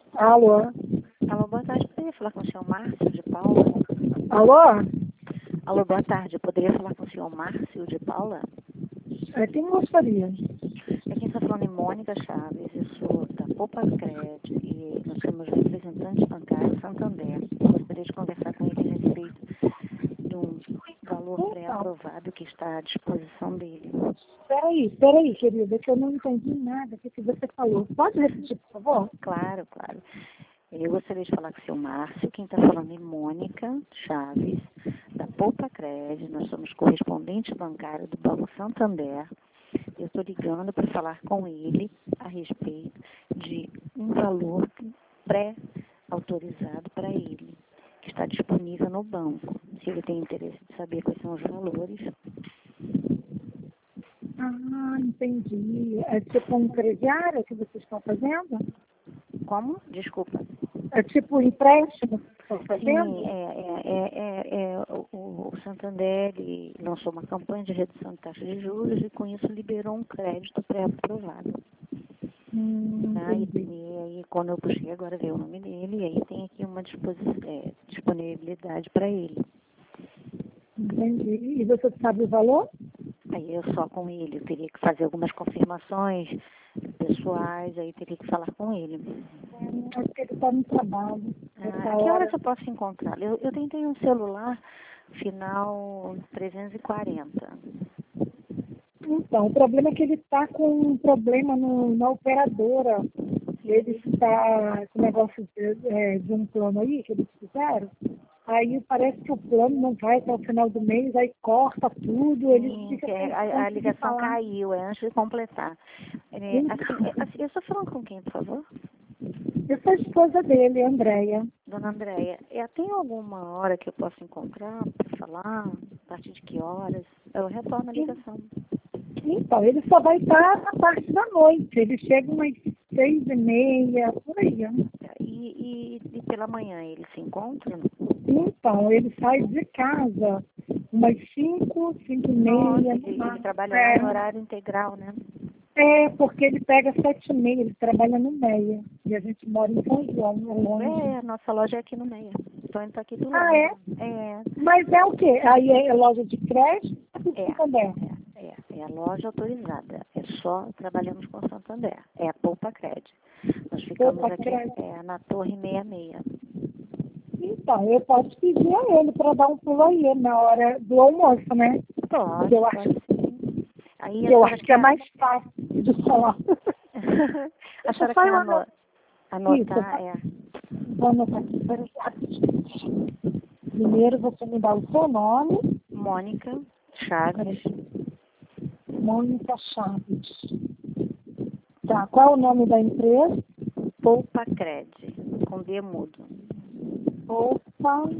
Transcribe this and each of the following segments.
Alô? Alô, boa tarde. Poderia falar com o senhor Márcio de Paula? Alô? Alô, boa tarde. Poderia falar com o senhor Márcio de Paula? Quem gostaria? Quem está falando é Mônica Chaves. Eu sou da Poupa Cred e nós somos representantes bancários Santander. Eu gostaria de conversar com ele a respeito de um valor pré-aprovado que está à disposição dele. Peraí, querida, que eu não entendi nada do que você falou. Pode repetir, por favor? Claro, claro. Eu gostaria de falar com o seu Márcio. Quem está falando é Mônica Chaves, da Poupa Cred. Nós somos correspondente bancário do Banco Santander. Eu estou ligando para falar com ele a respeito de um valor pré-autorizado para ele, que está disponível no banco. Se ele tem interesse de saber quais são os valores. Ah, entendi. É tipo um crediário que vocês estão fazendo? Como? Desculpa. É tipo um empréstimo que vocês estão fazendo? Sim, o Santander ele lançou uma campanha de redução de taxa de juros e com isso liberou um crédito pré-aprovado. E aí, quando eu puxei agora, veio o nome dele, e aí tem aqui uma disponibilidade para ele. Entendi. E você sabe o valor? Aí eu só com ele, eu teria que fazer algumas confirmações pessoais, aí teria que falar com ele. Acho que ele está no trabalho. A que horas eu posso encontrá-lo? Eu tentei um celular final 340. Então, o problema é que ele está com um problema na operadora. Ele está com o negócio de um plano aí que eles fizeram. Aí parece que o plano não vai até o final do mês, aí corta tudo, ele fica A ligação caiu, antes de completar. Eu estou falando com quem, por favor? Eu sou a esposa dele, Andréia. Dona Andréia, tem alguma hora que eu possa encontrar para falar? A partir de que horas? Eu retorno a ligação. Então, ele só vai estar na parte da noite. Ele chega umas 6h30, por aí. E pela manhã ele se encontra? Então, ele sai de casa umas 5h30. Nossa, ele trabalha no horário integral, né? Porque ele pega 7h30, ele trabalha no Meia. E a gente mora em São João, longe. A nossa loja é aqui no Meia. Então ele está aqui do lado. Ah, é? Mas é o quê? Aí é loja de crédito? É a loja autorizada. Trabalhamos com Santander. É a Poupa Cred. Nós ficamos aqui na Torre 66. Então, eu posso pedir a ele para dar um pulo aí na hora do almoço, né? Pode. Eu acho que é mais fácil de falar. A senhora quer anotar? Vou anotar aqui. Primeiro você me dá o seu nome. Mônica Chaves. Mônica Chaves. Tá, qual é o nome da empresa? Poupa Cred, com D mudo. Poupa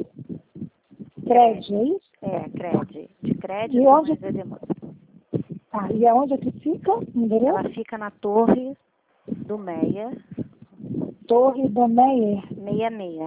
Cred, é isso? Cred. De crédito, e onde... mas é D mudo. Tá, e aonde é que fica? Ela fica na Torre do Meia. Torre do Meia? 66,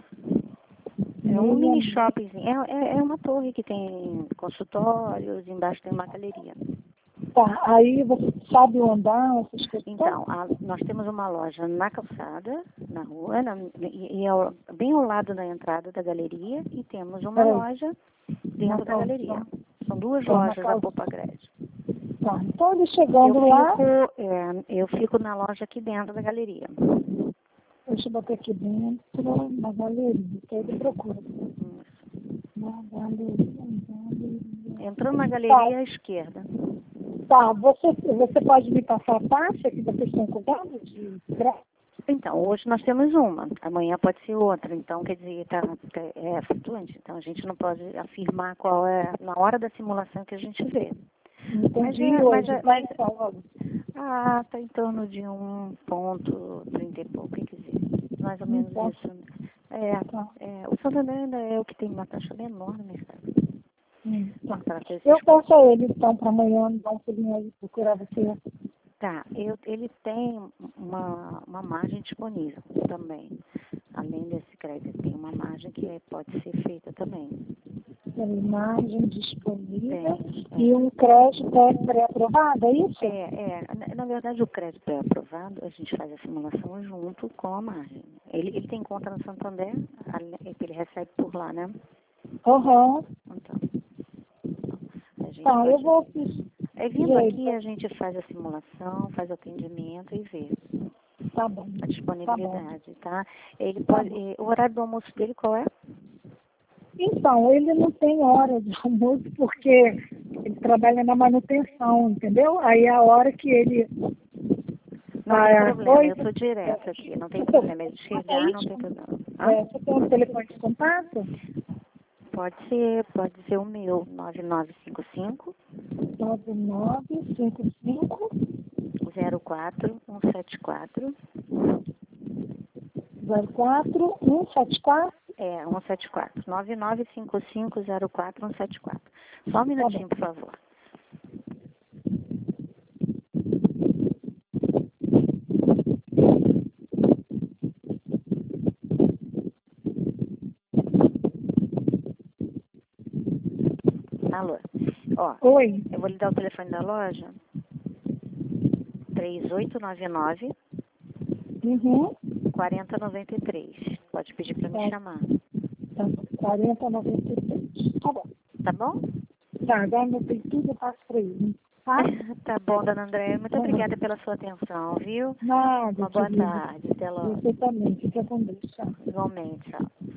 É um mini shoppingzinho. É uma torre que tem consultórios, embaixo tem uma galeria. Tá, aí você sabe o andar, essas coisas? Então, nós temos uma loja na calçada, na rua, bem ao lado da entrada da galeria, e temos uma loja dentro da galeria. São duas lojas da Poupa Cred. Tá, então ele chegando lá... Eu fico na loja aqui dentro da galeria. Deixa eu botar aqui dentro, na galeria, que ele procura. Na galeria. Entrando na galeria à esquerda. Tá, você pode me passar a taxa que vocês estão cobrando de crédito? Então, hoje nós temos uma, amanhã pode ser outra, então quer dizer, é flutuante, então a gente não pode afirmar qual é na hora da simulação que a gente vê. Entendi, está em torno de 1,30 e pouco, quer dizer, mais ou menos isso. O Santander ainda é o que tem uma taxa menor no mercado. Eu peço a ele, então, para amanhã, dar um pulinho aí, procurar você. Tá, ele tem uma margem disponível também. Além desse crédito, tem uma margem que pode ser feita também. Tem margem disponível e um crédito pré-aprovado, é isso? Na verdade, o crédito pré-aprovado, a gente faz a simulação junto com a margem. Ele tem conta no Santander? Ele recebe por lá, né? Aham. Então, a gente Tá, eu pode... vou assistir. Vindo aqui, a gente faz a simulação, faz o atendimento e vê Tá bom. a Tá bom. disponibilidade, tá? Ele Tá pode... bom. O horário do almoço dele qual é? Então, ele não tem hora de almoço porque ele trabalha na manutenção, entendeu? Aí a hora que ele... Não tem problema, Oi? eu tô direto aqui, não tem problema. Ele chegar, não tem problema. Hã? Você tem um telefone de contato? Pode ser o meu, 9955 9955 04174. 04174. 174. 9955 04174. Só um minutinho, por favor. Alô? Ó, Oi. eu vou lhe dar o telefone da loja. 3899 Uhum. 4093. Pode pedir para me chamar. Tá, 4093. Tá bom. Tá bom? Tá, agora anotei tudo, eu passo para ele. Tá? Tá bom, dona Andréia. Muito obrigada pela sua atenção, viu? Nada, Uma boa querida. tarde. Até logo. Você também. Fica com Deus. Tchau. Igualmente, tchau.